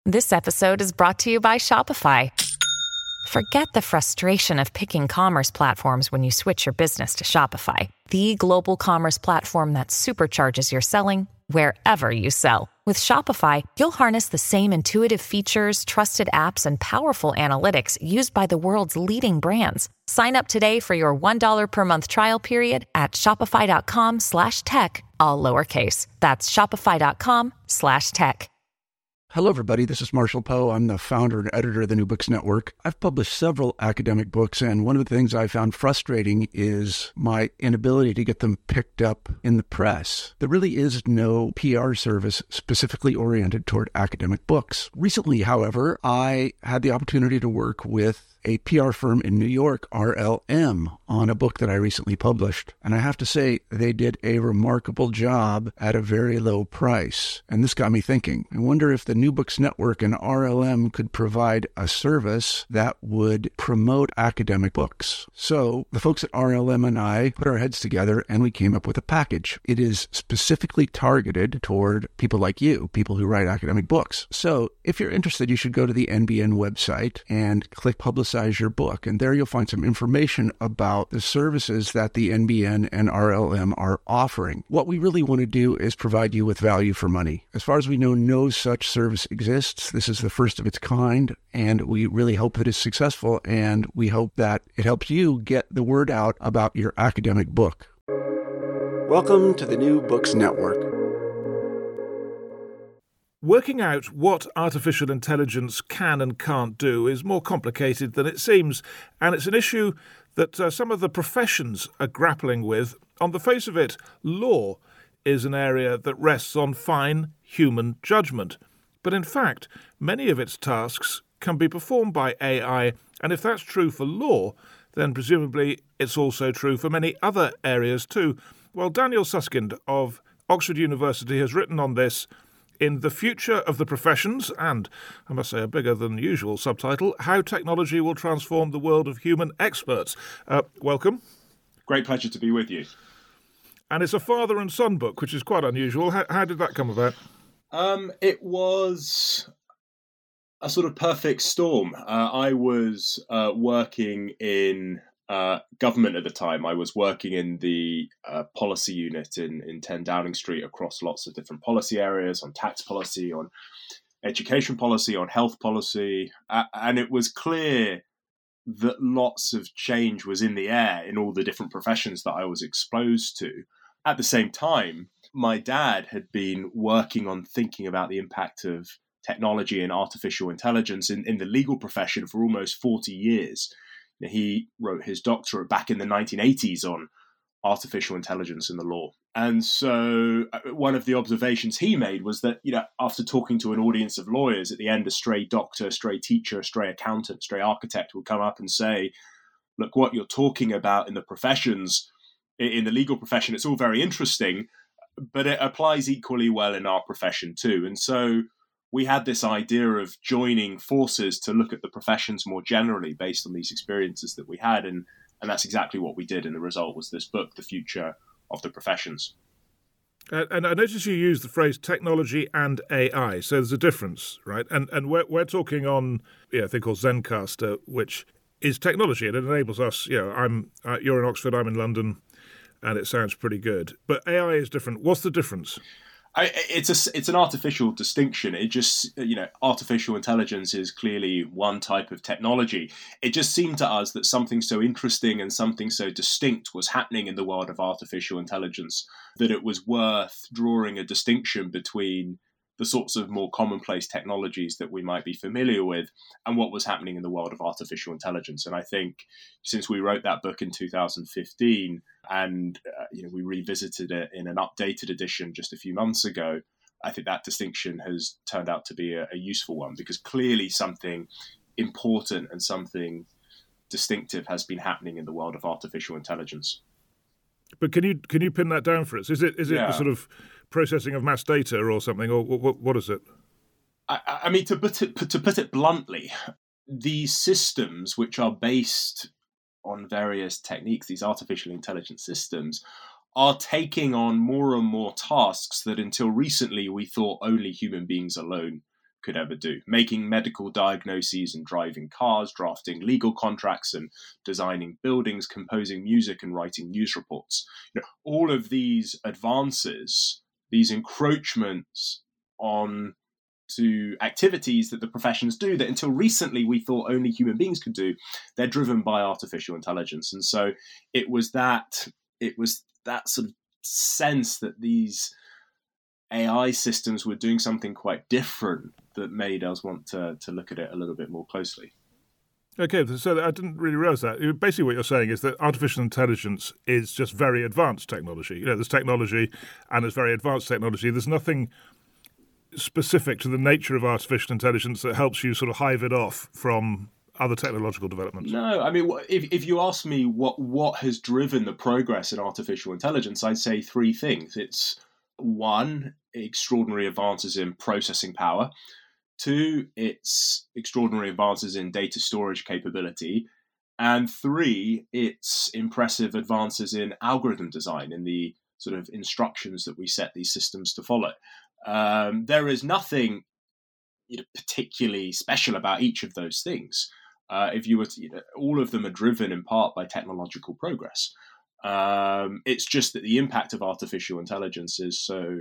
This episode is brought to you by Shopify. Forget the frustration of picking commerce platforms when you switch your business to Shopify, the global commerce platform that supercharges your selling wherever you sell. With Shopify, you'll harness the same intuitive features, trusted apps, and powerful analytics used by the world's leading brands. Sign up today for your $1 per month trial period at shopify.com/tech, all lowercase. That's shopify.com/tech. Hello, everybody. This is Marshall Poe. I'm the founder and editor of the New Books Network. I've published several academic books, and one of the things I found frustrating is my inability to get them picked up in the press. There really is no PR service specifically oriented toward academic books. Recently, however, I had the opportunity to work with a PR firm in New York, RLM, on a book that I recently published. And I have to say, they did a remarkable job at a very low price. And this got me thinking. I wonder if the New Books Network and RLM could provide a service that would promote academic books. So the folks at RLM and I put our heads together and we came up with a package. It is specifically targeted toward people like you, people who write academic books. So if you're interested, you should go to the NBN website and click Publicize Your Book. And there you'll find some information about the services that the NBN and RLM are offering. What we really want to do is provide you with value for money. As far as we know, no such service exists. This is the first of its kind, and we really hope that it's successful, and we hope that it helps you get the word out about your academic book. Welcome to the New Books Network. Working out what artificial intelligence can and can't do is more complicated than it seems, and it's an issue that some of the professions are grappling with. On the face of it, law is an area that rests on fine human judgment. But in fact, many of its tasks can be performed by AI, and if that's true for law, then presumably it's also true for many other areas too. Well, Daniel Susskind of Oxford University has written on this in The Future of the Professions, and I must say a bigger than usual subtitle, How Technology Will Transform the World of Human Experts. Welcome. Great pleasure to be with you. And it's a father and son book, which is quite unusual. How did that come about? It was a sort of perfect storm. I was working in government at the time. I was working in the policy unit in 10 Downing Street across lots of different policy areas, on tax policy, on education policy, on health policy. And it was clear that lots of change was in the air in all the different professions that I was exposed to. At the same time, my dad had been working on thinking about the impact of technology and artificial intelligence in the legal profession for almost 40 years. He wrote his doctorate back in the 1980s on artificial intelligence in the law. And so one of the observations he made was that, after talking to an audience of lawyers, at the end, a stray doctor, a stray teacher, a stray accountant, a stray architect would come up and say, look, what you're talking about in the professions, in the legal profession, it's all very interesting, but it applies equally well in our profession too. And so we had this idea of joining forces to look at the professions more generally based on these experiences that we had. And that's exactly what we did. And the result was this book, The Future of the Professions. And I notice you use the phrase technology and AI. So there's a difference, right? And we're talking on a thing called Zencastr, which is technology. And it enables us, you're in Oxford, I'm in London, and it sounds pretty good. But AI is different. What's the difference? It's an artificial distinction. It just, artificial intelligence is clearly one type of technology. It just seemed to us that something so interesting and something so distinct was happening in the world of artificial intelligence that it was worth drawing a distinction between the sorts of more commonplace technologies that we might be familiar with and what was happening in the world of artificial intelligence. And I think since we wrote that book in 2015 and we revisited it in an updated edition just a few months ago, I think that distinction has turned out to be a useful one, because clearly something important and something distinctive has been happening in the world of artificial intelligence. But can you pin that down for us? Is it the sort of processing of mass data or something, or what is it? I mean, to put it bluntly, these systems, which are based on various techniques, these artificial intelligence systems, are taking on more and more tasks that until recently we thought only human beings alone could ever do. Making medical diagnoses and driving cars, drafting legal contracts and designing buildings, composing music and writing news reports. All of these advances, these encroachments on to activities that the professions do that until recently we thought only human beings could do, they're driven by artificial intelligence. And so it was that sort of sense that these AI systems were doing something quite different that made us want to look at it a little bit more closely. Okay, so I didn't really realize that. Basically what you're saying is that artificial intelligence is just very advanced technology. There's technology and there's very advanced technology. There's nothing specific to the nature of artificial intelligence that helps you sort of hive it off from other technological developments. No, I mean, if you ask me what has driven the progress in artificial intelligence, I'd say three things. It's one, extraordinary advances in processing power. Two, it's extraordinary advances in data storage capability. And three, it's impressive advances in algorithm design, in the sort of instructions that we set these systems to follow. There is nothing particularly special about each of those things. If you were to, all of them are driven in part by technological progress. It's just that the impact of artificial intelligence is so,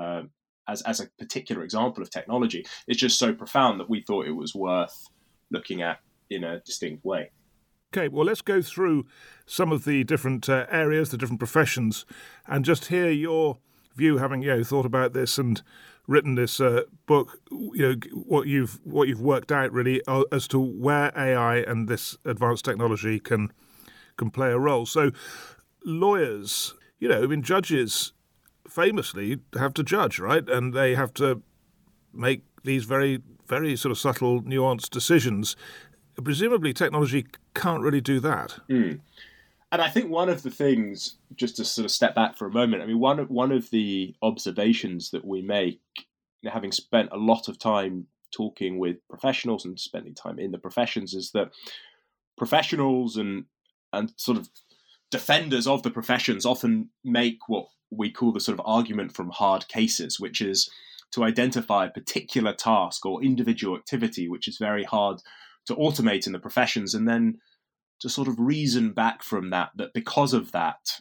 as a particular example of technology, it's just so profound that we thought it was worth looking at in a distinct way. Okay, well, let's go through some of the different areas, the different professions, and just hear your view, having thought about this and written this book. What you've worked out really as to where AI and this advanced technology can play a role. So, lawyers, judges famously have to judge, right? And they have to make these very, very sort of subtle, nuanced decisions. Presumably, technology can't really do that. Mm. And I think one of the things, just to sort of step back for a moment, I mean, one of the observations that we make, having spent a lot of time talking with professionals and spending time in the professions, is that professionals and sort of defenders of the professions often make what we call the sort of argument from hard cases, which is to identify a particular task or individual activity which is very hard to automate in the professions, and then to sort of reason back from that because of that,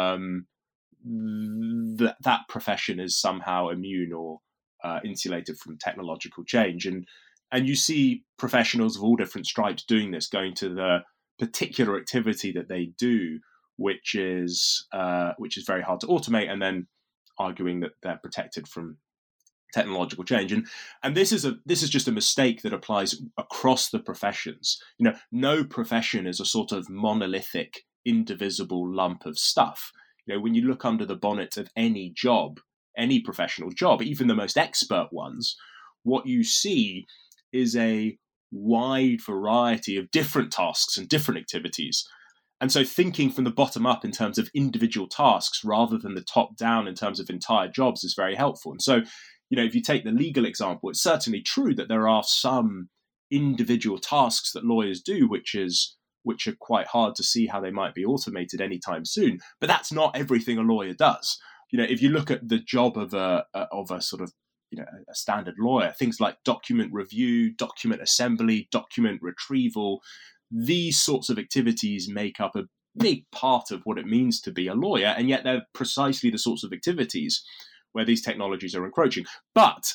that profession is somehow immune or insulated from technological change. And you see professionals of all different stripes doing this, going to the particular activity that they do, which is very hard to automate, and then arguing that they're protected from technological change. And this is just a mistake that applies across the professions. No profession is a sort of monolithic, indivisible lump of stuff. When you look under the bonnet of any job, any professional job, even the most expert ones, what you see is a wide variety of different tasks and different activities. And so thinking from the bottom up in terms of individual tasks rather than the top down in terms of entire jobs is very helpful. And so, if you take the legal example, it's certainly true that there are some individual tasks that lawyers do, which are quite hard to see how they might be automated anytime soon. But that's not everything a lawyer does. If you look at the job of a sort of a standard lawyer, things like document review, document assembly, document retrieval, these sorts of activities make up a big part of what it means to be a lawyer, and yet they're precisely the sorts of activities where these technologies are encroaching. But,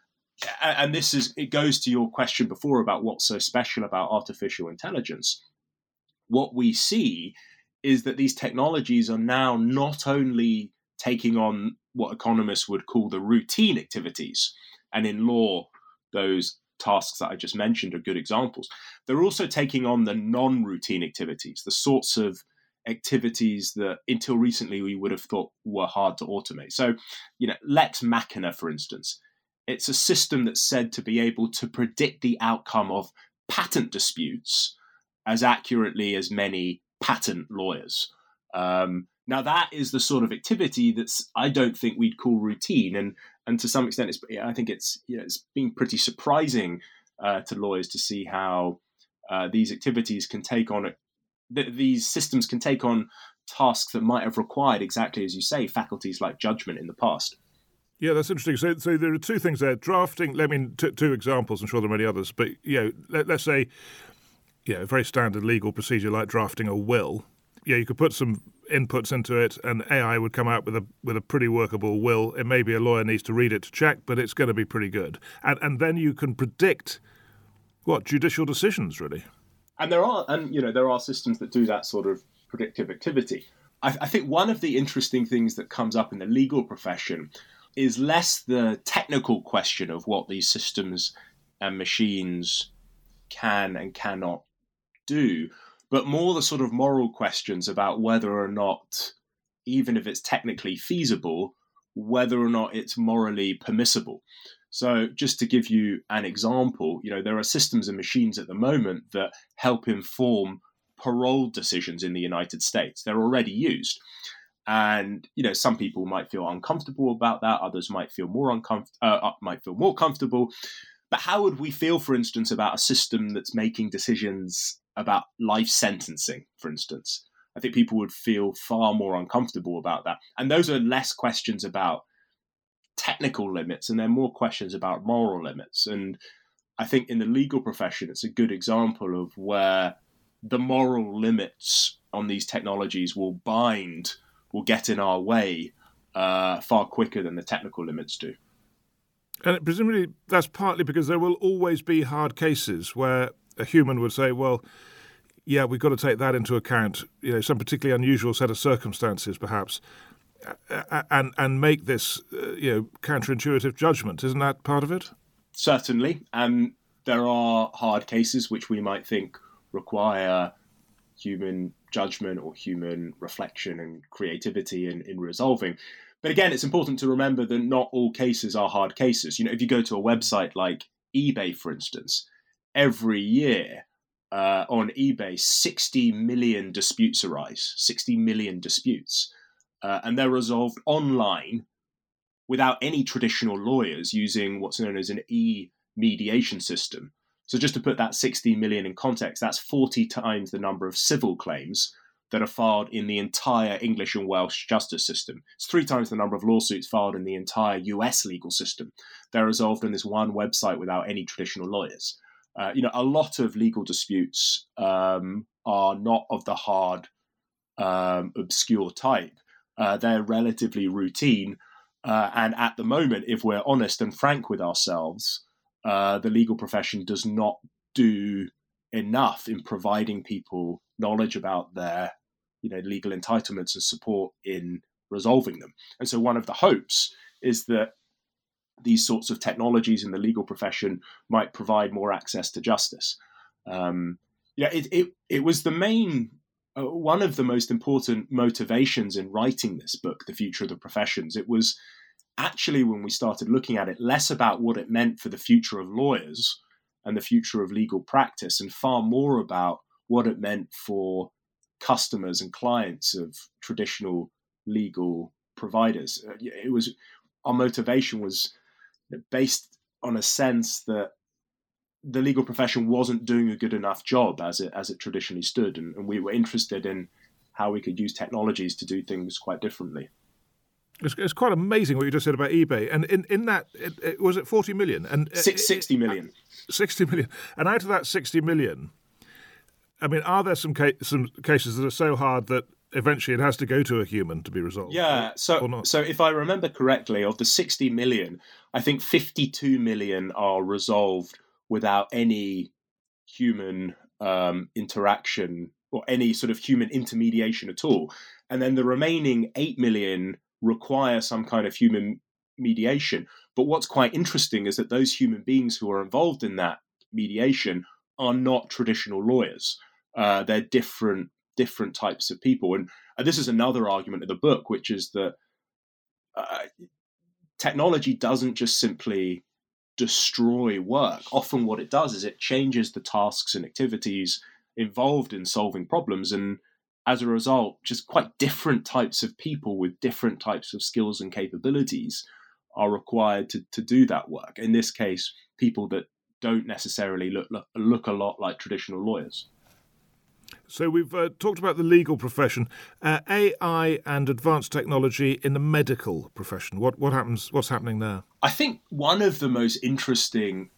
and it goes to your question before about what's so special about artificial intelligence, what we see is that these technologies are now not only taking on what economists would call the routine activities, and in law, those tasks that I just mentioned are good examples. They're also taking on the non-routine activities, the sorts of activities that until recently we would have thought were hard to automate. So, Lex Machina, for instance, it's a system that's said to be able to predict the outcome of patent disputes as accurately as many patent lawyers. Now, that is the sort of activity that's I don't think we'd call routine, and to some extent, I think it's been pretty surprising to lawyers to see how these activities can take on these systems can take on tasks that might have required, exactly as you say, faculties like judgment in the past. Yeah, that's interesting. So there are two things there. Drafting, two examples, I'm sure there are many others, but let's say, a very standard legal procedure like drafting a will. Yeah, you could put some inputs into it and AI would come out with a pretty workable will. It may be a lawyer needs to read it to check, but it's going to be pretty good. And then you can predict judicial decisions, really. And there are systems that do that sort of predictive activity. I think one of the interesting things that comes up in the legal profession is less the technical question of what these systems and machines can and cannot do, but more the sort of moral questions about whether or not, even if it's technically feasible, whether or not it's morally permissible. So just to give you an example, there are systems and machines at the moment that help inform parole decisions in the United States. They're already used. And, some people might feel uncomfortable about that. Others might feel more comfortable. But how would we feel, for instance, about a system that's making decisions about life sentencing, for instance? I think people would feel far more uncomfortable about that. And those are less questions about technical limits, and they're more questions about moral limits. And I think in the legal profession, it's a good example of where the moral limits on these technologies will get in our way far quicker than the technical limits do. And presumably that's partly because there will always be hard cases where a human would say, well, yeah, we've got to take that into account, some particularly unusual set of circumstances perhaps, and make this counterintuitive judgment. Isn't that part of it? Certainly. And there are hard cases which we might think require human judgment or human reflection and creativity in resolving. But again, it's important to remember that not all cases are hard cases. If you go to a website like eBay, for instance, every year on eBay, 60 million disputes arise, 60 million disputes. And they're resolved online without any traditional lawyers using what's known as an e-mediation system. So just to put that 60 million in context, that's 40 times the number of civil claims that are filed in the entire English and Welsh justice system. It's 3 times the number of lawsuits filed in the entire US legal system. They're resolved on this one website without any traditional lawyers. A lot of legal disputes are not of the hard, obscure type. They're relatively routine. And at the moment, if we're honest and frank with ourselves, the legal profession does not do enough in providing people knowledge about their legal entitlements and support in resolving them. And so one of the hopes is that these sorts of technologies in the legal profession might provide more access to justice. It was the main one of the most important motivations in writing this book, The Future of the Professions. It was actually, when we started looking at it, less about what it meant for the future of lawyers and the future of legal practice, and far more about what it meant for customers and clients of traditional legal providers. Our motivation was based on a sense that the legal profession wasn't doing a good enough job as it traditionally stood, and we were interested in how we could use technologies to do things quite differently. It's quite amazing what you just said about eBay. And in that, was it 40 million? And 60 million. 60 million. And out of that 60 million, are there some cases that are so hard that eventually it has to go to a human to be resolved? Yeah. So if I remember correctly, of the 60 million, I think 52 million are resolved without any human interaction or any sort of human intermediation at all. And then the remaining 8 million require some kind of human mediation. But what's quite interesting is that those human beings who are involved in that mediation are not traditional lawyers. They're different types of people. And this is another argument of the book, which is that technology doesn't just simply destroy work. Often what it does is it changes the tasks and activities involved in solving problems. And as a result, just quite different types of people with different types of skills and capabilities are required to do that work. In this case, people that don't necessarily look a lot like traditional lawyers. So we've talked about the legal profession, AI and advanced technology in the medical profession. What happens? What's happening there? I think one of the most interesting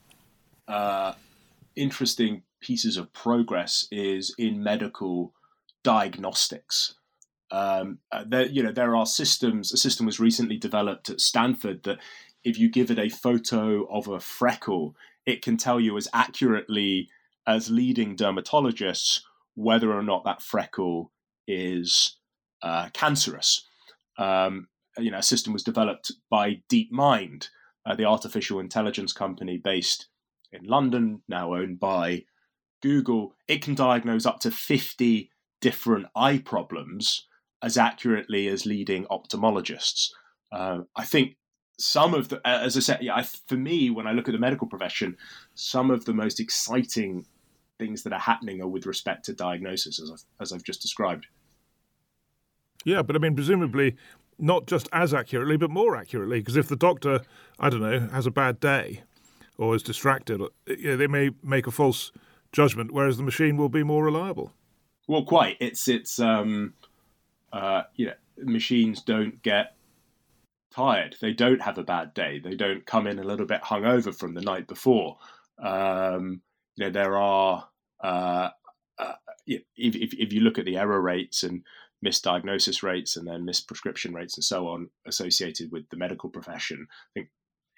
pieces of progress is in medical diagnostics. There are systems. A system was recently developed at Stanford that if you give it a photo of a freckle, it can tell you as accurately as leading dermatologists whether or not that freckle is cancerous. A system was developed by DeepMind, the artificial intelligence company based in London, now owned by Google. It can diagnose up to 50 different eye problems as accurately as leading ophthalmologists. I think some of the, as I said, for me, when I look at the medical profession, some of the most exciting things that are happening are with respect to diagnosis, as I've just described. Yeah, but I mean, presumably not just as accurately, but more accurately, because if the doctor, I don't know, has a bad day or is distracted, they may make a false judgment, whereas the machine will be more reliable. Well, quite. Machines don't get tired. They don't have a bad day. They don't come in a little bit hungover from the night before. There are, if you look at the error rates and misdiagnosis rates and then misprescription rates and so on associated with the medical profession, I think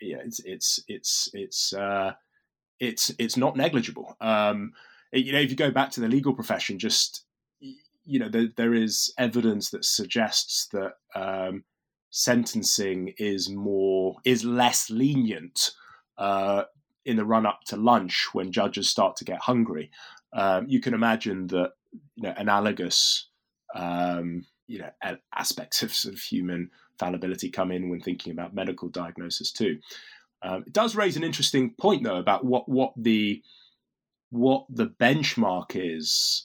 it's not negligible. If you go back to the legal profession, there is evidence that suggests that sentencing is less lenient in the run up to lunch when judges start to get hungry. You can imagine that analogous aspects of human fallibility come in when thinking about medical diagnosis too. It does raise an interesting point though about what the benchmark is,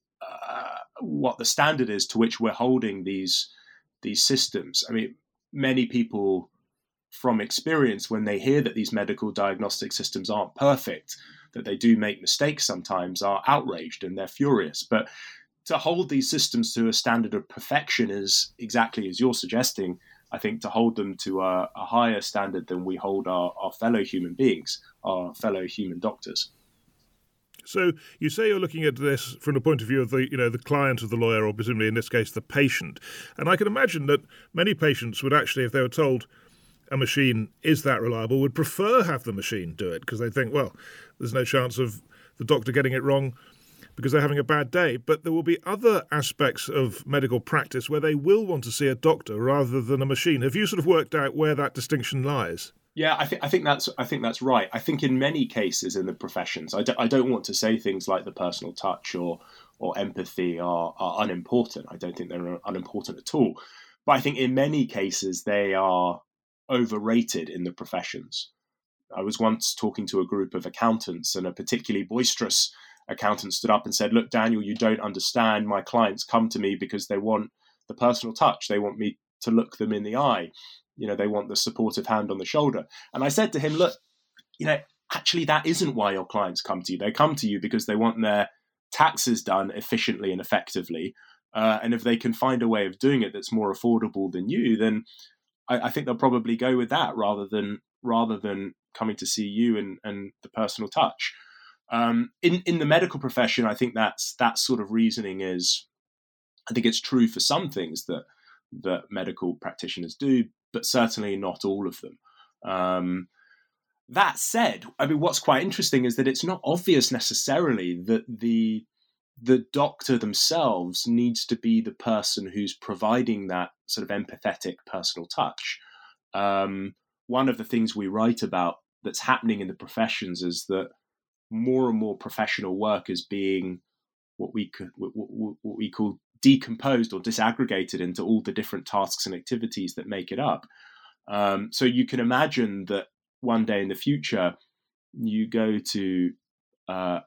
what the standard is to which we're holding these systems. I mean, many people from experience, when they hear that these medical diagnostic systems aren't perfect, that they do make mistakes sometimes, are outraged and they're furious. But to hold these systems to a standard of perfection is exactly as you're suggesting, I think, to hold them to a higher standard than we hold our fellow human beings, our fellow human doctors. So you say you're looking at this from the point of view of the client of the lawyer, or presumably in this case the patient. And I can imagine that many patients would actually, if they were told a machine is that reliable, would prefer have the machine do it because they think, well, there's no chance of the doctor getting it wrong because they're having a bad day. But there will be other aspects of medical practice where they will want to see a doctor rather than a machine. Have you sort of worked out where that distinction lies? Yeah, I think that's right. I think in many cases in the professions, I don't want to say things like the personal touch or empathy are unimportant. I don't think they're unimportant at all. But I think in many cases they are overrated in the professions. I was once talking to a group of accountants, and a particularly boisterous accountant stood up and said, "Look, Daniel, you don't understand. My clients come to me because they want the personal touch. They want me to look them in the eye. They want the supportive hand on the shoulder." And I said to him, "Look, actually that isn't why your clients come to you. They come to you because they want their taxes done efficiently and effectively. And if they can find a way of doing it that's more affordable than you, then I think they'll probably go with that rather than coming to see you and the personal touch." In the medical profession, I think that sort of reasoning is, I think it's true for some things that medical practitioners do, but certainly not all of them. That said, I mean, what's quite interesting is that it's not obvious necessarily that the doctor themselves needs to be the person who's providing that sort of empathetic personal touch. One of the things we write about that's happening in the professions is that more and more professional work is being what we call decomposed or disaggregated into all the different tasks and activities that make it up. So you can imagine that one day in the future, you go to a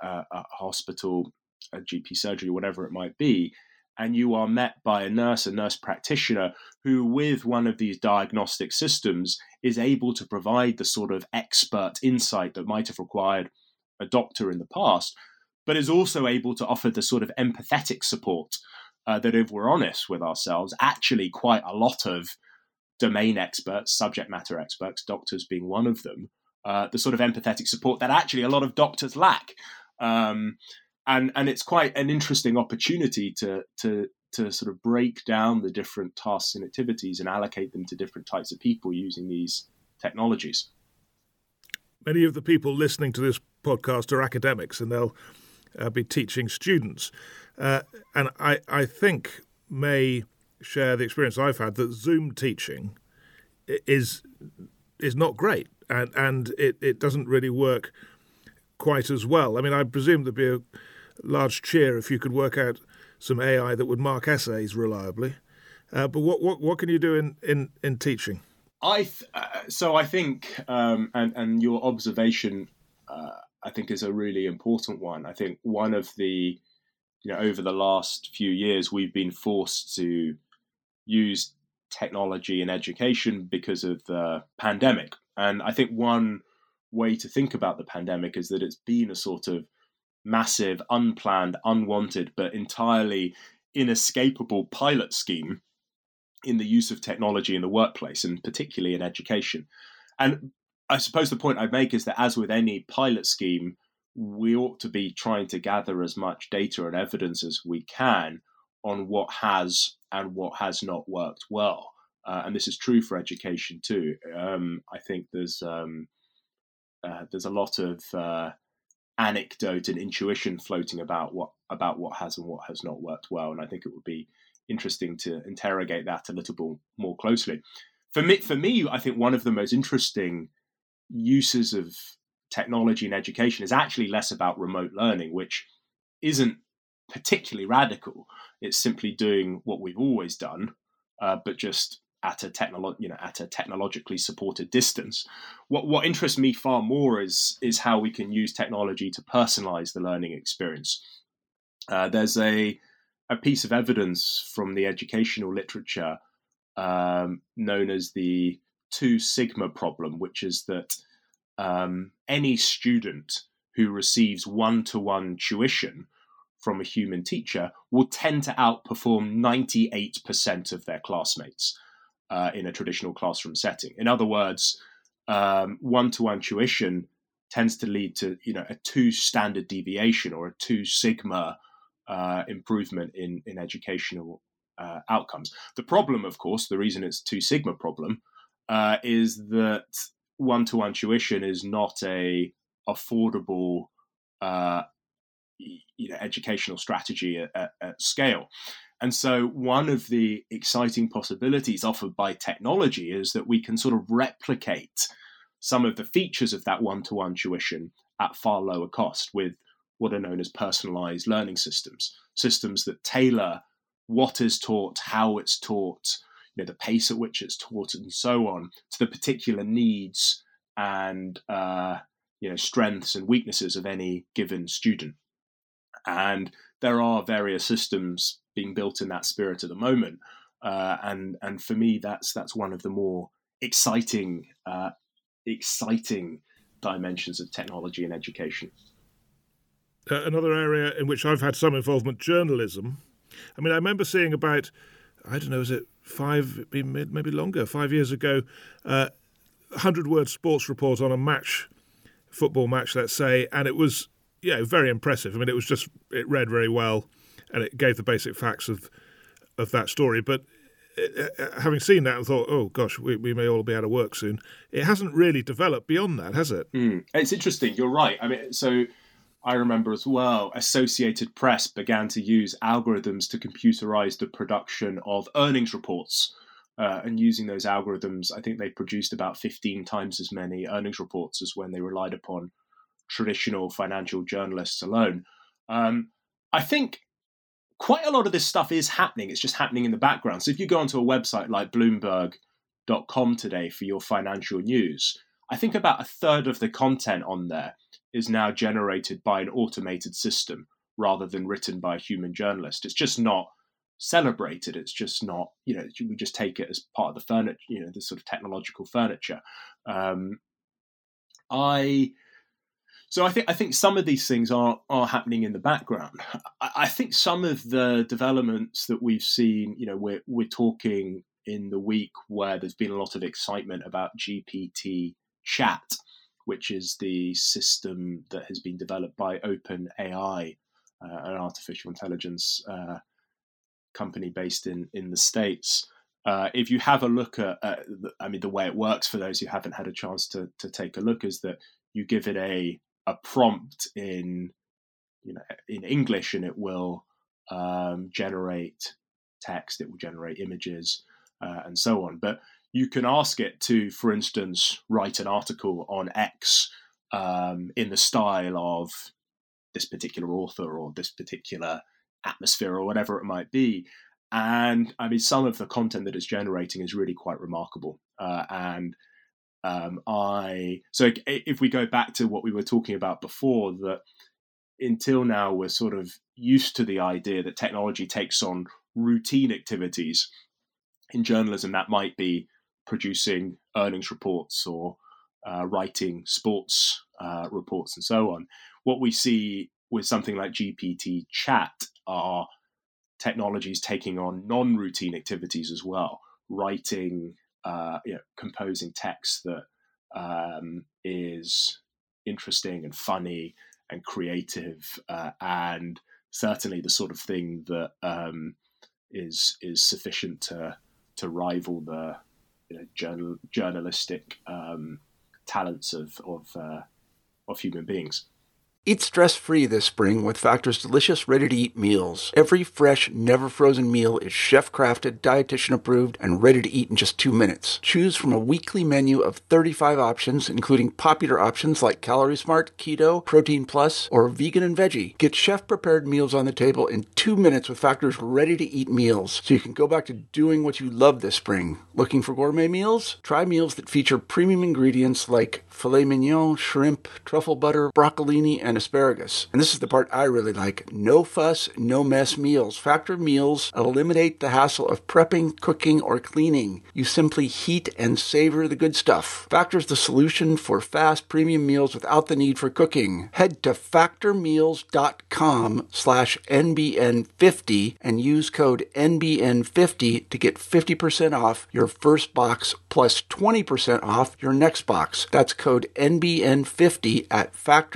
hospital, a GP surgery, whatever it might be, and you are met by a nurse practitioner who, with one of these diagnostic systems, is able to provide the sort of expert insight that might have required a doctor in the past. but is also able to offer the sort of empathetic support that, if we're honest with ourselves, actually quite a lot of domain experts, subject matter experts, doctors being one of them, the sort of empathetic support that actually a lot of doctors lack. And it's quite an interesting opportunity to sort of break down the different tasks and activities and allocate them to different types of people using these technologies. Many of the people listening to this podcast are academics, and they'll be teaching students. And I think may share the experience I've had that Zoom teaching is not great, and it doesn't really work quite as well. I mean, I presume there'd be a large cheer if you could work out some AI that would mark essays reliably. But what can you do in teaching? I think, and your observation, I think, is a really important one. I think one of the, over the last few years, we've been forced to use technology in education because of the pandemic. And I think one way to think about the pandemic is that it's been a sort of massive, unplanned, unwanted, but entirely inescapable pilot scheme in the use of technology in the workplace, and particularly in education. And I suppose the point I'd make is that, as with any pilot scheme, we ought to be trying to gather as much data and evidence as we can on what has and what has not worked well. And this is true for education too. I think there's a lot of anecdote and intuition floating about what has and what has not worked well, and I think it would be interesting to interrogate that a little bit more closely. For me, I think one of the most interesting uses of technology in education is actually less about remote learning, which isn't particularly radical. It's simply doing what we've always done, but just at a technologically supported distance. What interests me far more is how we can use technology to personalize the learning experience. There's a piece of evidence from the educational literature known as the 2 sigma problem, which is that any student who receives one-to-one tuition from a human teacher will tend to outperform 98% of their classmates in a traditional classroom setting. In other words, one-to-one tuition tends to lead to a 2 standard deviation or a 2 sigma improvement in educational outcomes. The problem, of course, the reason it's 2 sigma problem is that one-to-one tuition is not a affordable educational strategy at scale. And so one of the exciting possibilities offered by technology is that we can sort of replicate some of the features of that one-to-one tuition at far lower cost with what are known as personalized learning systems that tailor what is taught, how it's taught, the pace at which it's taught, and so on, to the particular needs and strengths and weaknesses of any given student. And there are various systems being built in that spirit at the moment, and for me, that's one of the more exciting dimensions of technology in education. Another area in which I've had some involvement, journalism. I mean, I remember seeing about, I don't know, is it 5, maybe longer, 5 years ago, 100-word sports report on a football match, let's say, and it was very impressive. I mean, it read very well, and it gave the basic facts of that story. But having seen that, I thought, oh gosh, we may all be out of work soon. It hasn't really developed beyond that, has it? It's interesting. You're right. I mean, so I remember as well, Associated Press began to use algorithms to computerize the production of earnings reports. And using those algorithms, I think they produced about 15 times as many earnings reports as when they relied upon traditional financial journalists alone. I think quite a lot of this stuff is happening. It's just happening in the background. So if you go onto a website like Bloomberg.com today for your financial news, I think about a third of the content on there is now generated by an automated system rather than written by a human journalist. It's just not celebrated. It's just not, we just take it as part of the furniture, the sort of technological furniture. So I think some of these things are happening in the background. I think some of the developments that we've seen, we're talking in the week where there's been a lot of excitement about GPT Chat, which is the system that has been developed by OpenAI, an artificial intelligence company based in the States. If you have a look at, the way it works for those who haven't had a chance to take a look is that you give it a prompt in English, and it will generate text, it will generate images, and so on. But you can ask it to, for instance, write an article on X in the style of this particular author or this particular atmosphere or whatever it might be. And some of the content that it's generating is really quite remarkable. So if we go back to what we were talking about before, that until now we're sort of used to the idea that technology takes on routine activities. In journalism, that might be producing earnings reports or writing sports reports and so on. What we see with something like GPT Chat are technologies taking on non-routine activities as well, writing, composing text that is interesting and funny and creative, and certainly the sort of thing that is sufficient to rival the journalistic talents of human beings. Eat stress-free this spring with Factor's delicious, ready-to-eat meals. Every fresh, never-frozen meal is chef-crafted, dietitian-approved, and ready to eat in just 2 minutes. Choose from a weekly menu of 35 options, including popular options like Calorie Smart, Keto, Protein Plus, or Vegan and Veggie. Get chef-prepared meals on the table in 2 minutes with Factor's ready-to-eat meals, so you can go back to doing what you love this spring. Looking for gourmet meals? Try meals that feature premium ingredients like filet mignon, shrimp, truffle butter, broccolini, and asparagus. And this is the part I really like. No fuss, no mess meals. Factor meals eliminate the hassle of prepping, cooking, or cleaning. You simply heat and savor the good stuff. Factor's the solution for fast premium meals without the need for cooking. Head to factormeals.com/NBN50 and use code NBN50 to get 50% off your first box plus 20% off your next box. That's code NBN50 at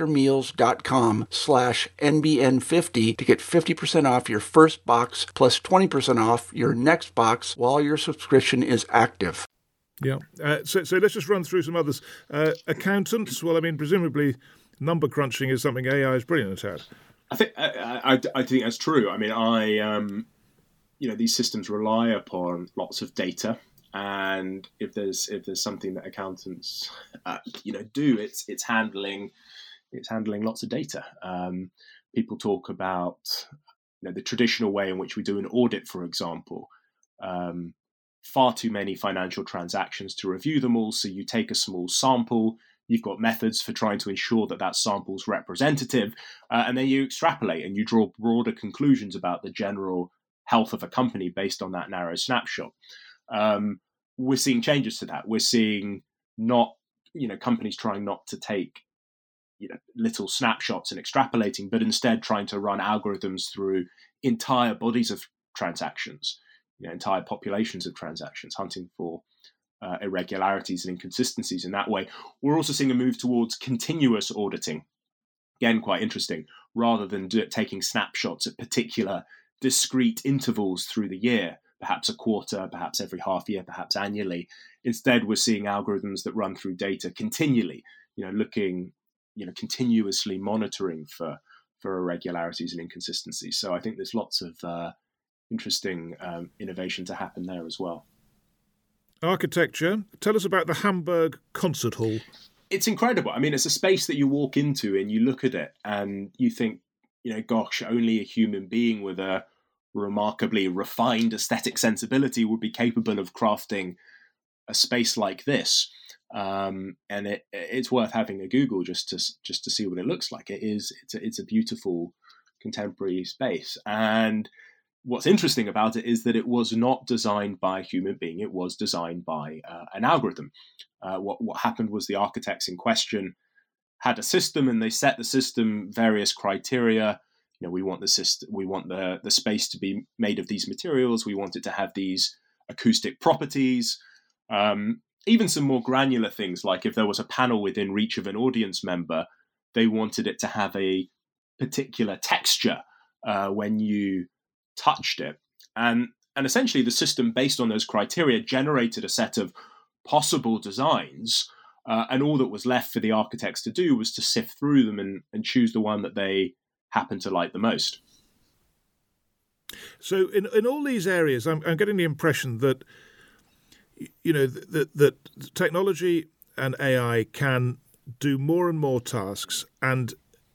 factormeals.com/NBN50 to get 50% off your first box plus 20% off your next box while your subscription is active. Yeah. So let's just run through some others. Accountants, presumably number crunching is something AI is brilliant at. I think that's true. These systems rely upon lots of data. And if there's something that accountants do, it's handling lots of data. People talk about the traditional way in which we do an audit, for example. Far too many financial transactions to review them all. So you take a small sample. You've got methods for trying to ensure that sample's representative, and then you extrapolate and you draw broader conclusions about the general health of a company based on that narrow snapshot. We're seeing changes to that. We're seeing companies trying not to take little snapshots and extrapolating, but instead trying to run algorithms through entire bodies of transactions, entire populations of transactions, hunting for irregularities and inconsistencies in that way. We're also seeing a move towards continuous auditing. Again, quite interesting. Rather than taking snapshots at particular discrete intervals through the year, perhaps a quarter, perhaps every half year, perhaps annually. Instead, we're seeing algorithms that run through data continually, looking, continuously monitoring for irregularities and inconsistencies. So I think there's lots of interesting innovation to happen there as well. Architecture. Tell us about the Hamburg Concert Hall. It's incredible. It's a space that you walk into and you look at it and you think, gosh, only a human being with a remarkably refined aesthetic sensibility would be capable of crafting a space like this. And it's worth having a Google just to see what it looks like. It's a beautiful contemporary space. And what's interesting about it is that it was not designed by a human being. It was designed by an algorithm. What happened was the architects in question had a system, and they set the system various criteria. We want the system, we want the space to be made of these materials. We want it to have these acoustic properties. Even some more granular things, like if there was a panel within reach of an audience member, they wanted it to have a particular texture when you touched it. And essentially the system, based on those criteria, generated a set of possible designs. And all that was left for the architects to do was to sift through them and choose the one that they happened to like the most. So in all these areas, I'm getting the impression that that technology and AI can do more and more tasks, and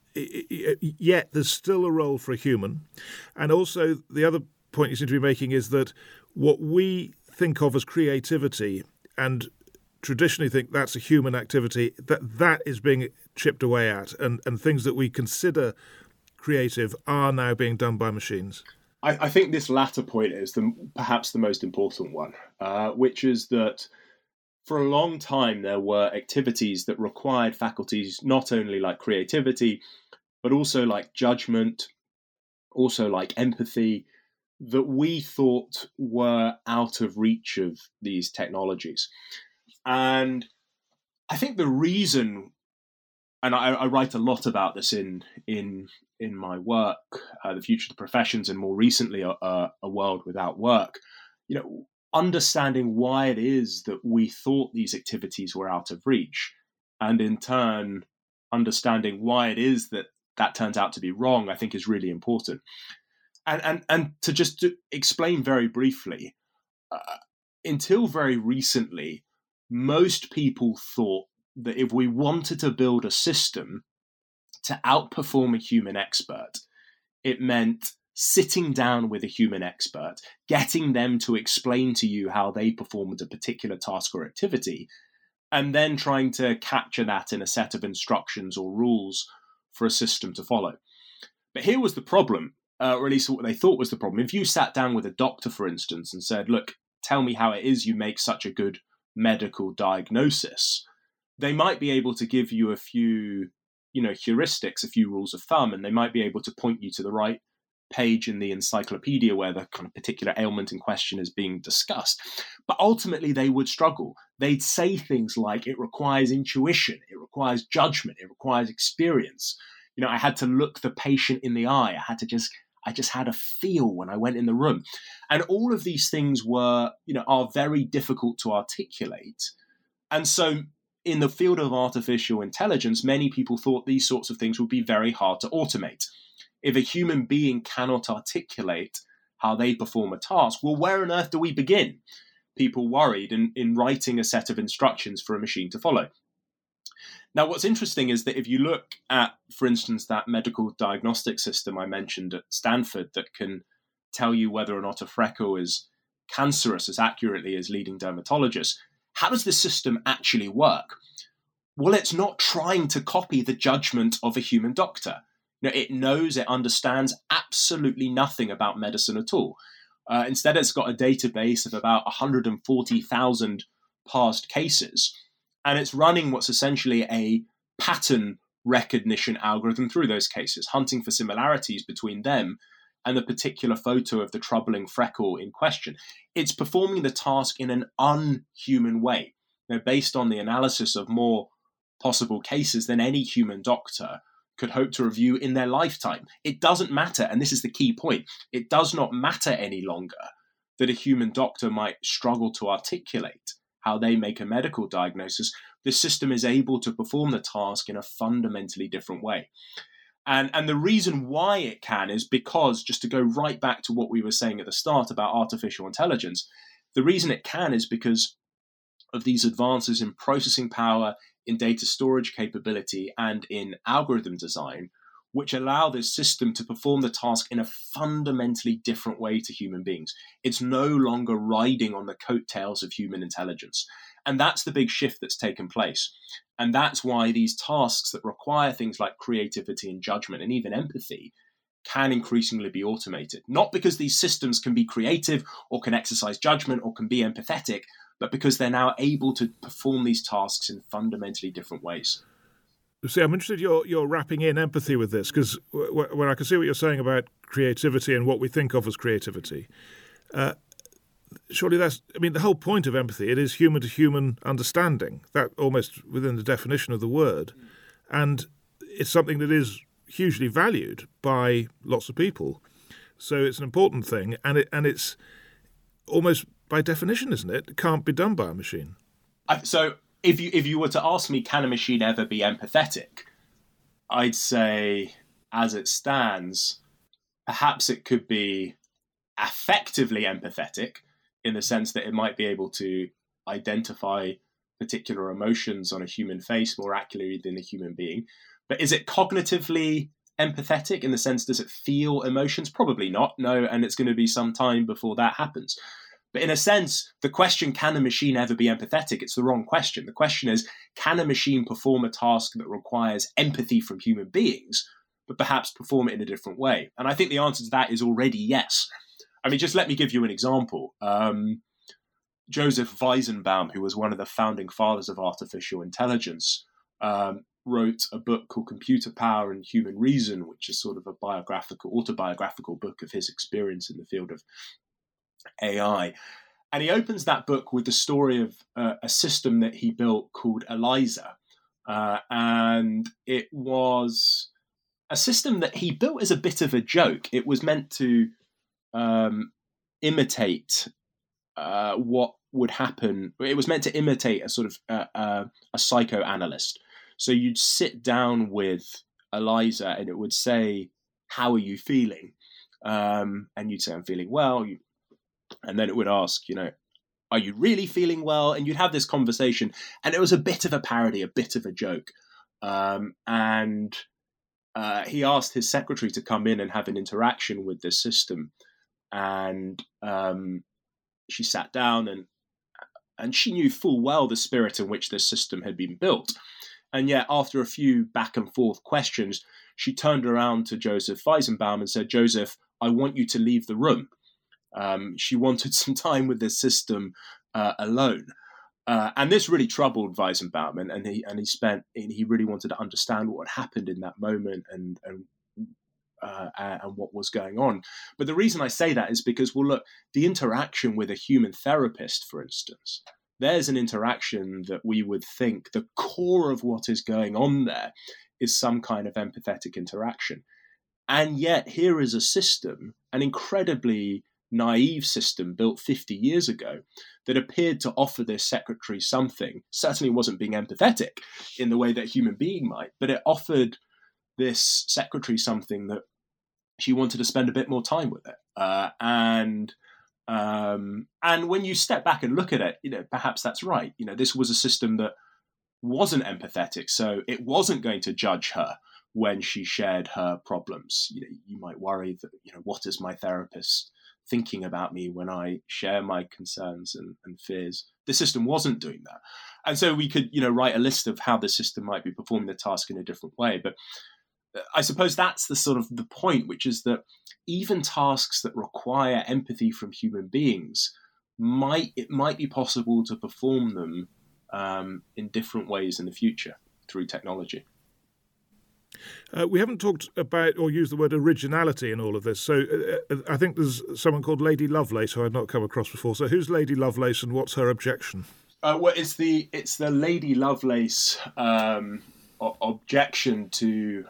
yet there's still a role for a human. And also the other point you seem to be making is that what we think of as creativity and traditionally think that's a human activity, that is being chipped away at, and things that we consider creative are now being done by machines. I think this latter point is perhaps the most important one, which is that for a long time there were activities that required faculties not only like creativity, but also like judgment, also like empathy, that we thought were out of reach of these technologies. And I think the reason, and I write a lot about this in my work, The Future of the Professions, and more recently, A World Without Work, understanding why it is that we thought these activities were out of reach, and in turn, understanding why it is that turns out to be wrong, I think is really important. And to explain very briefly, until very recently, most people thought that if we wanted to build a system to outperform a human expert, it meant sitting down with a human expert, getting them to explain to you how they performed a particular task or activity, and then trying to capture that in a set of instructions or rules for a system to follow. But here was the problem, or at least what they thought was the problem. If you sat down with a doctor, for instance, and said, look, tell me how it is you make such a good medical diagnosis, they might be able to give you a few, heuristics, a few rules of thumb, and they might be able to point you to the right page in the encyclopedia where the kind of particular ailment in question is being discussed. But ultimately, they would struggle. They'd say things like, it requires intuition, it requires judgment, it requires experience. I had to look the patient in the eye. I just had a feel when I went in the room. And all of these things are very difficult to articulate. And so in the field of artificial intelligence, many people thought these sorts of things would be very hard to automate. If a human being cannot articulate how they perform a task, well, where on earth do we begin? People worried in writing a set of instructions for a machine to follow. Now, what's interesting is that if you look at, for instance, that medical diagnostic system I mentioned at Stanford that can tell you whether or not a freckle is cancerous as accurately as leading dermatologists, how does this system actually work? Well, it's not trying to copy the judgment of a human doctor. It knows, it understands absolutely nothing about medicine at all. Instead, it's got a database of about 140,000 past cases, and it's running what's essentially a pattern recognition algorithm through those cases, hunting for similarities between them and the particular photo of the troubling freckle in question. It's performing the task in an unhuman way, based on the analysis of more possible cases than any human doctor could hope to review in their lifetime. It doesn't matter, and this is the key point, it does not matter any longer that a human doctor might struggle to articulate how they make a medical diagnosis. The system is able to perform the task in a fundamentally different way. And the reason why it can is because, just to go right back to what we were saying at the start about artificial intelligence, the reason it can is because of these advances in processing power, in data storage capability, and in algorithm design, which allow this system to perform the task in a fundamentally different way to human beings. It's no longer riding on the coattails of human intelligence. And that's the big shift that's taken place. And that's why these tasks that require things like creativity and judgment and even empathy can increasingly be automated. Not because these systems can be creative or can exercise judgment or can be empathetic, but because they're now able to perform these tasks in fundamentally different ways. See, I'm interested you're wrapping in empathy with this, because when I can see what you're saying about creativity and what we think of as creativity, surely the whole point of empathy, it is human-to-human understanding, that almost within the definition of the word. And it's something that is hugely valued by lots of people. So it's an important thing, and it's almost by definition, isn't it? It can't be done by a machine. So if you were to ask me, can a machine ever be empathetic? I'd say, as it stands, perhaps it could be affectively empathetic, in the sense that it might be able to identify particular emotions on a human face more accurately than a human being. But is it cognitively empathetic, in the sense, does it feel emotions? Probably not, no, and it's going to be some time before that happens. But in a sense, the question, can a machine ever be empathetic? It's the wrong question. The question is, can a machine perform a task that requires empathy from human beings, but perhaps perform it in a different way? And I think the answer to that is already yes. I mean, just let me give you an example. Joseph Weizenbaum, who was one of the founding fathers of artificial intelligence, wrote a book called Computer Power and Human Reason, which is sort of a autobiographical book of his experience in the field of AI. And he opens that book with the story of a system that he built called ELIZA. And it was a system that he built as a bit of a joke. It was meant to imitate what would happen. It was meant to imitate a sort of a psychoanalyst. So you'd sit down with ELIZA and it would say, how are you feeling? And you'd say, I'm feeling well. And then it would ask, are you really feeling well? And you'd have this conversation. And it was a bit of a parody, a bit of a joke. And he asked his secretary to come in and have an interaction with this system. And she sat down and she knew full well the spirit in which this system had been built. And yet, after a few back and forth questions, she turned around to Joseph Weizenbaum and said, Joseph, I want you to leave the room. She wanted some time with this system alone. And this really troubled Weizenbaum, and he really wanted to understand what had happened in that moment and what was going on. But the reason I say that is because, well, look, the interaction with a human therapist, for instance, there's an interaction that we would think the core of what is going on there is some kind of empathetic interaction. And yet here is a system, an incredibly naive system built 50 years ago, that appeared to offer this secretary something. Certainly wasn't being empathetic in the way that a human being might, but it offered this secretary something that she wanted to spend a bit more time with it. And when you step back and look at it, perhaps that's right. This was a system that wasn't empathetic, so it wasn't going to judge her when she shared her problems. You might worry that, what is my therapist thinking about me when I share my concerns and fears? The system wasn't doing that. And so we could, write a list of how the system might be performing the task in a different way. But I suppose that's the sort of the point, which is that even tasks that require empathy from human beings, it might be possible to perform them in different ways in the future through technology. We haven't talked about or used the word originality in all of this. So I think there's someone called Lady Lovelace who I've not come across before. So who's Lady Lovelace and what's her objection? Well, it's the Lady Lovelace objection to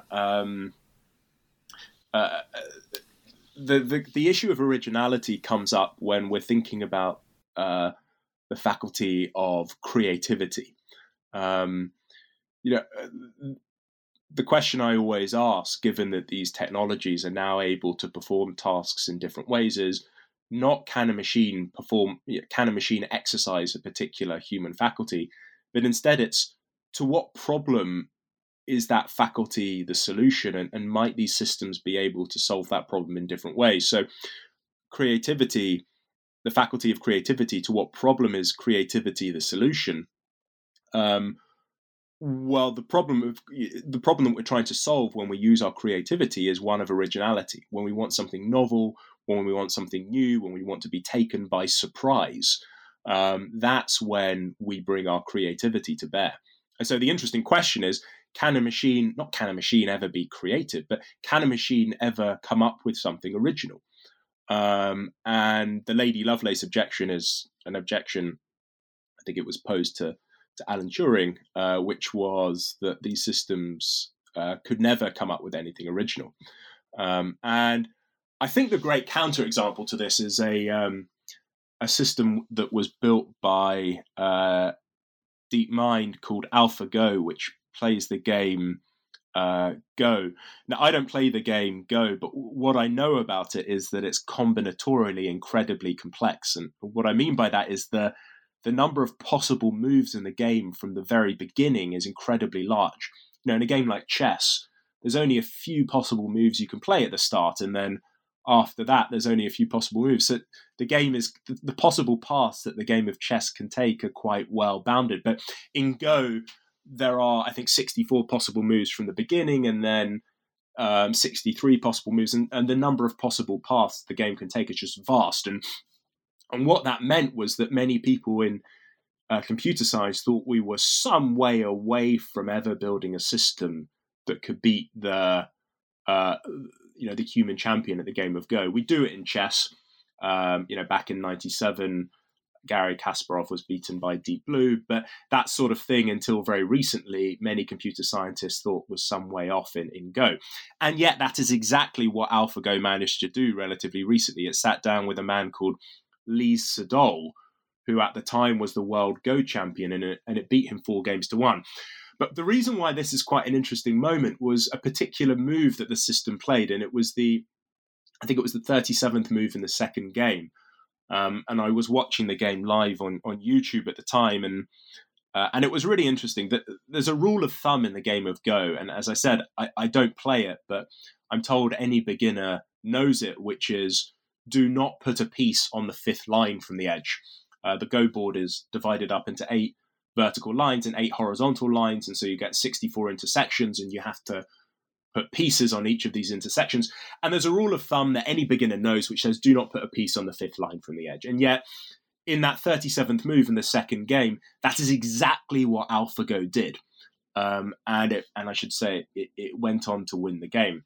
the issue of originality comes up when we're thinking about the faculty of creativity. The question I always ask, given that these technologies are now able to perform tasks in different ways, is not can a machine exercise a particular human faculty, but instead it's to what problem is that faculty the solution, and might these systems be able to solve that problem in different ways? So creativity, the faculty of creativity, to what problem is creativity the solution? Well, the problem that we're trying to solve when we use our creativity is one of originality. When we want something novel, when we want something new, when we want to be taken by surprise, that's when we bring our creativity to bear. And so the interesting question is, can a machine ever be creative, but can a machine ever come up with something original? And the Lady Lovelace objection is an objection, I think it was posed to Alan Turing, which was that these systems could never come up with anything original. And I think the great counterexample to this is a system that was built by DeepMind called AlphaGo, which plays the game Go. Now, I don't play the game Go, but what I know about it is that it's combinatorially incredibly complex. And what I mean by that is the number of possible moves in the game from the very beginning is incredibly large. In a game like chess, there's only a few possible moves you can play at the start, and then after that, there's only a few possible moves. So the game is the possible paths that the game of chess can take are quite well bounded. But in Go, there are, I think, 64 possible moves from the beginning, and then 63 possible moves, and the number of possible paths the game can take is just vast. And what that meant was that many people in computer science thought we were some way away from ever building a system that could beat the human champion at the game of Go. We do it in chess. Back in '97, Garry Kasparov was beaten by Deep Blue, but that sort of thing, until very recently, many computer scientists thought was some way off in Go. And yet that is exactly what AlphaGo managed to do relatively recently. It sat down with a man called Lee Sedol, who at the time was the world Go champion, and it beat him 4-1. But the reason why this is quite an interesting moment was a particular move that the system played, and it was the 37th move in the second game. And I was watching the game live on YouTube at the time, and it was really interesting. That there's a rule of thumb in the game of Go, and as I said, I don't play it, but I'm told any beginner knows it, which is do not put a piece on the fifth line from the edge. The Go board is divided up into 8 vertical lines and 8 horizontal lines, and so you get 64 intersections, and you have to put pieces on each of these intersections. And there's a rule of thumb that any beginner knows, which says do not put a piece on the fifth line from the edge. And yet, in that 37th move in the second game, that is exactly what AlphaGo did. And I should say it went on to win the game.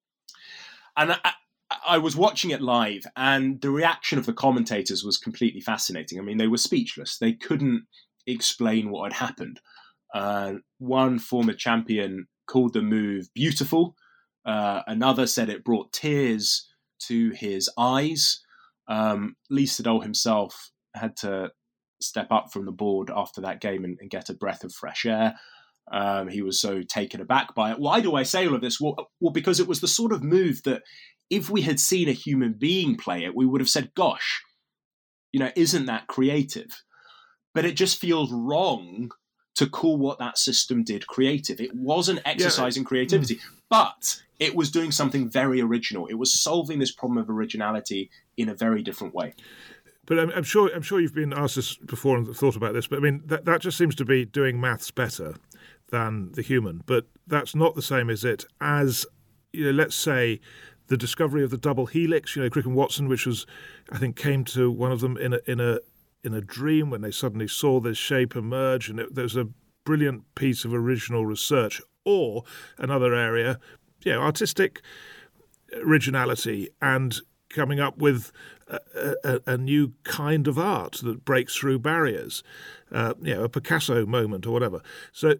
And I was watching it live, and the reaction of the commentators was completely fascinating. I mean, they were speechless. They couldn't explain what had happened. One former champion called the move beautiful. Another said it brought tears to his eyes. Lee Sedol himself had to step up from the board after that game and get a breath of fresh air. He was so taken aback by it. Why do I say all of this? Well, because it was the sort of move that if we had seen a human being play it, we would have said, gosh, isn't that creative? But it just feels wrong to call what that system did creative. It was an exercise in creativity, but it was doing something very original. It was solving this problem of originality in a very different way. But I'm sure you've been asked this before and thought about this, but I mean, that just seems to be doing maths better than the human. But that's not the same, is it, as, let's say, the discovery of the double helix, Crick and Watson, which was, I think, came to one of them in a dream when they suddenly saw this shape emerge, and there's a brilliant piece of original research. Or another area, artistic originality and coming up with a new kind of art that breaks through barriers, a Picasso moment or whatever. So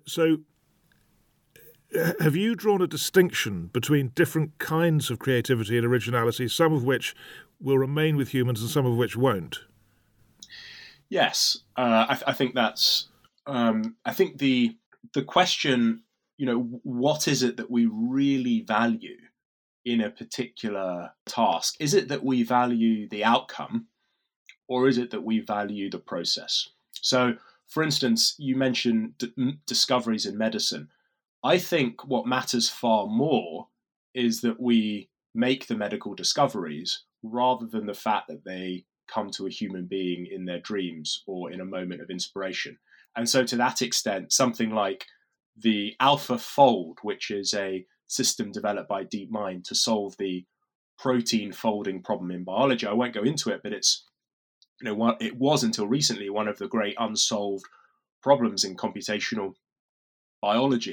have you drawn a distinction between different kinds of creativity and originality, some of which will remain with humans and some of which won't? Yes, I think that's. I think the question, what is it that we really value in a particular task? Is it that we value the outcome, or is it that we value the process? So, for instance, you mentioned discoveries in medicine. I think what matters far more is that we make the medical discoveries rather than the fact that they come to a human being in their dreams or in a moment of inspiration. And so to that extent, something like the AlphaFold, which is a system developed by DeepMind to solve the protein folding problem in biology. I won't go into it, but it's, it was until recently one of the great unsolved problems in computational biology.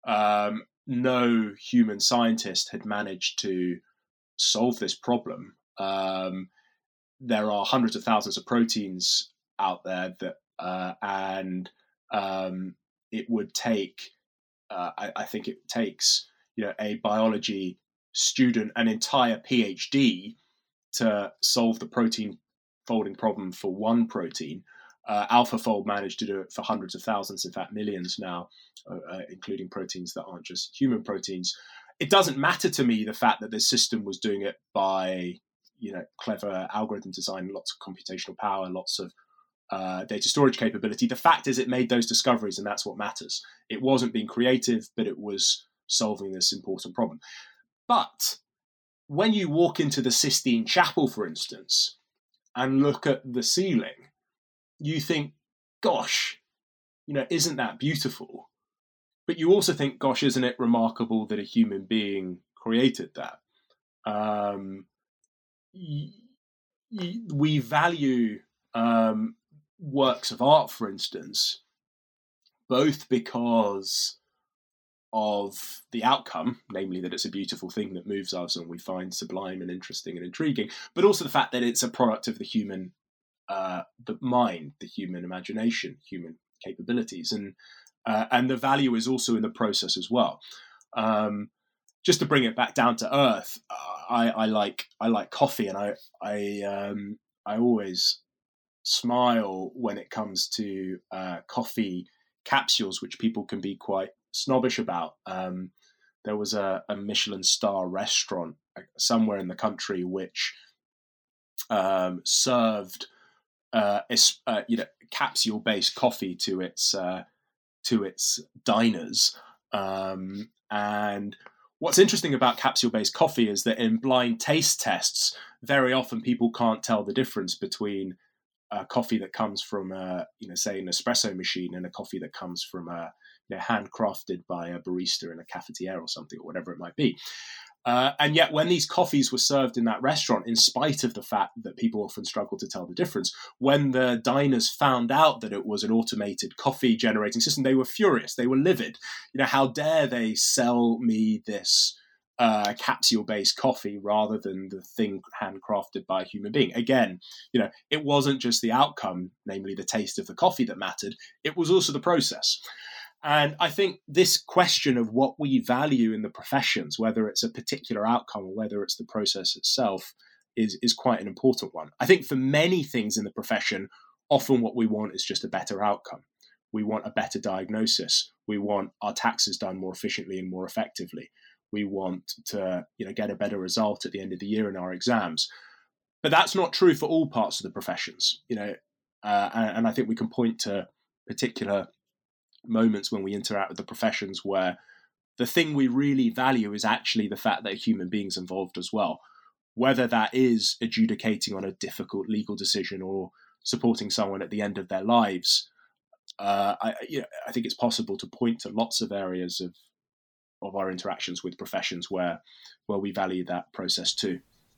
no human scientist had managed to solve this problem. There are hundreds of thousands of proteins out there that, and it would take, I think it takes, a biology student an entire PhD to solve the protein folding problem for one protein. AlphaFold managed to do it for hundreds of thousands, in fact millions now, including proteins that aren't just human proteins. It doesn't matter to me the fact that this system was doing it by, clever algorithm design, lots of computational power, lots of data storage capability. The fact is it made those discoveries, and that's what matters. It wasn't being creative, but it was solving this important problem. But when you walk into the Sistine Chapel, for instance, and look at the ceiling, you think, gosh, isn't that beautiful? But you also think, gosh, isn't it remarkable that a human being created that? We value works of art, for instance, both because of the outcome, namely that it's a beautiful thing that moves us and we find sublime and interesting and intriguing, but also the fact that it's a product of the human the mind, the human imagination, human capabilities, and the value is also in the process as well. Just to bring it back down to earth, I like coffee, and I always smile when it comes to coffee capsules, which people can be quite snobbish about. There was a Michelin star restaurant somewhere in the country which served capsule-based coffee to its diners. And what's interesting about capsule-based coffee is that in blind taste tests, very often people can't tell the difference between a coffee that comes from say an espresso machine and a coffee that comes from handcrafted by a barista in a cafetiere or something, or whatever it might be. And yet when these coffees were served in that restaurant, in spite of the fact that people often struggle to tell the difference, when the diners found out that it was an automated coffee generating system, they were furious. They were livid. How dare they sell me this capsule-based coffee rather than the thing handcrafted by a human being? Again, it wasn't just the outcome, namely the taste of the coffee, that mattered. It was also the process. And I think this question of what we value in the professions, whether it's a particular outcome or whether it's the process itself, is quite an important one. I think for many things in the profession, often what we want is just a better outcome. We want a better diagnosis. We want our taxes done more efficiently and more effectively. We want to get a better result at the end of the year in our exams. But that's not true for all parts of the professions. And I think we can point to particular moments when we interact with the professions where the thing we really value is actually the fact that a human being's involved as well, whether that is adjudicating on a difficult legal decision or supporting someone at the end of their lives. I think it's possible to point to lots of areas of our interactions with professions where we value that process too.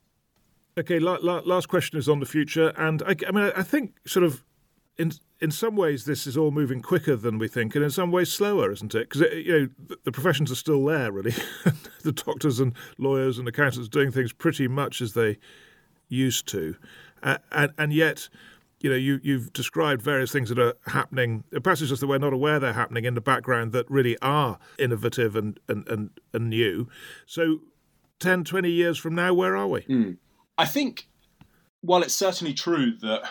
Okay, last question is on the future, and I think sort of in some ways this is all moving quicker than we think, and in some ways slower, isn't it? Because the professions are still there, really. The doctors and lawyers and accountants doing things pretty much as they used to, and yet, you've described various things that are happening. Perhaps it's just that we're not aware they're happening in the background that really are innovative and new. So, 10, 20 years from now, where are we? I think, while it's certainly true that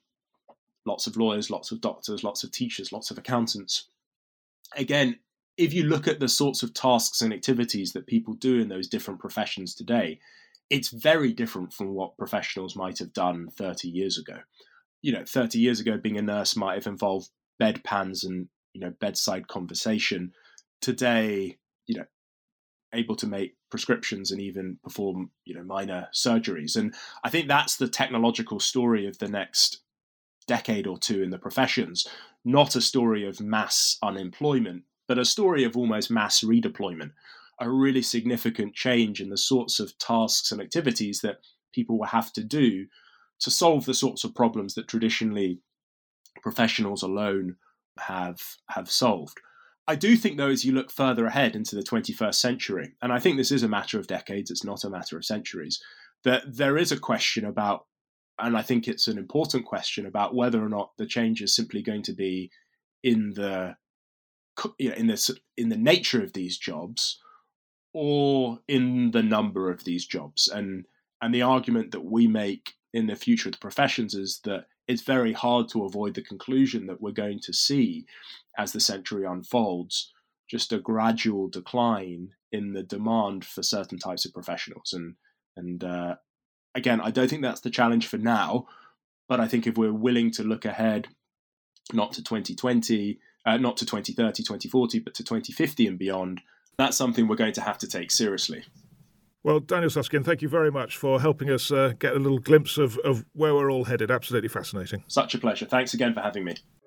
lots of lawyers, lots of doctors, lots of teachers, lots of accountants. Again, if you look at the sorts of tasks and activities that people do in those different professions today, it's very different from what professionals might have done 30 years ago. 30 years ago, being a nurse might have involved bedpans and, bedside conversation. Today, able to make prescriptions and even perform, minor surgeries. And I think that's the technological story of the next decade or two in the professions, not a story of mass unemployment, but a story of almost mass redeployment, a really significant change in the sorts of tasks and activities that people will have to do to solve the sorts of problems that traditionally professionals alone have solved. I do think, though, as you look further ahead into the 21st century, and I think this is a matter of decades, it's not a matter of centuries, that there is a question about, and I think it's an important question about whether or not the change is simply going to be in the nature of these jobs or in the number of these jobs. And the argument that we make in the future of the professions is that it's very hard to avoid the conclusion that we're going to see, as the century unfolds, just a gradual decline in the demand for certain types of professionals. And again, I don't think that's the challenge for now, but I think if we're willing to look ahead, not to 2020, not to 2030, 2040, but to 2050 and beyond, that's something we're going to have to take seriously. Well, Daniel Susskind, thank you very much for helping us get a little glimpse of where we're all headed. Absolutely fascinating. Such a pleasure. Thanks again for having me.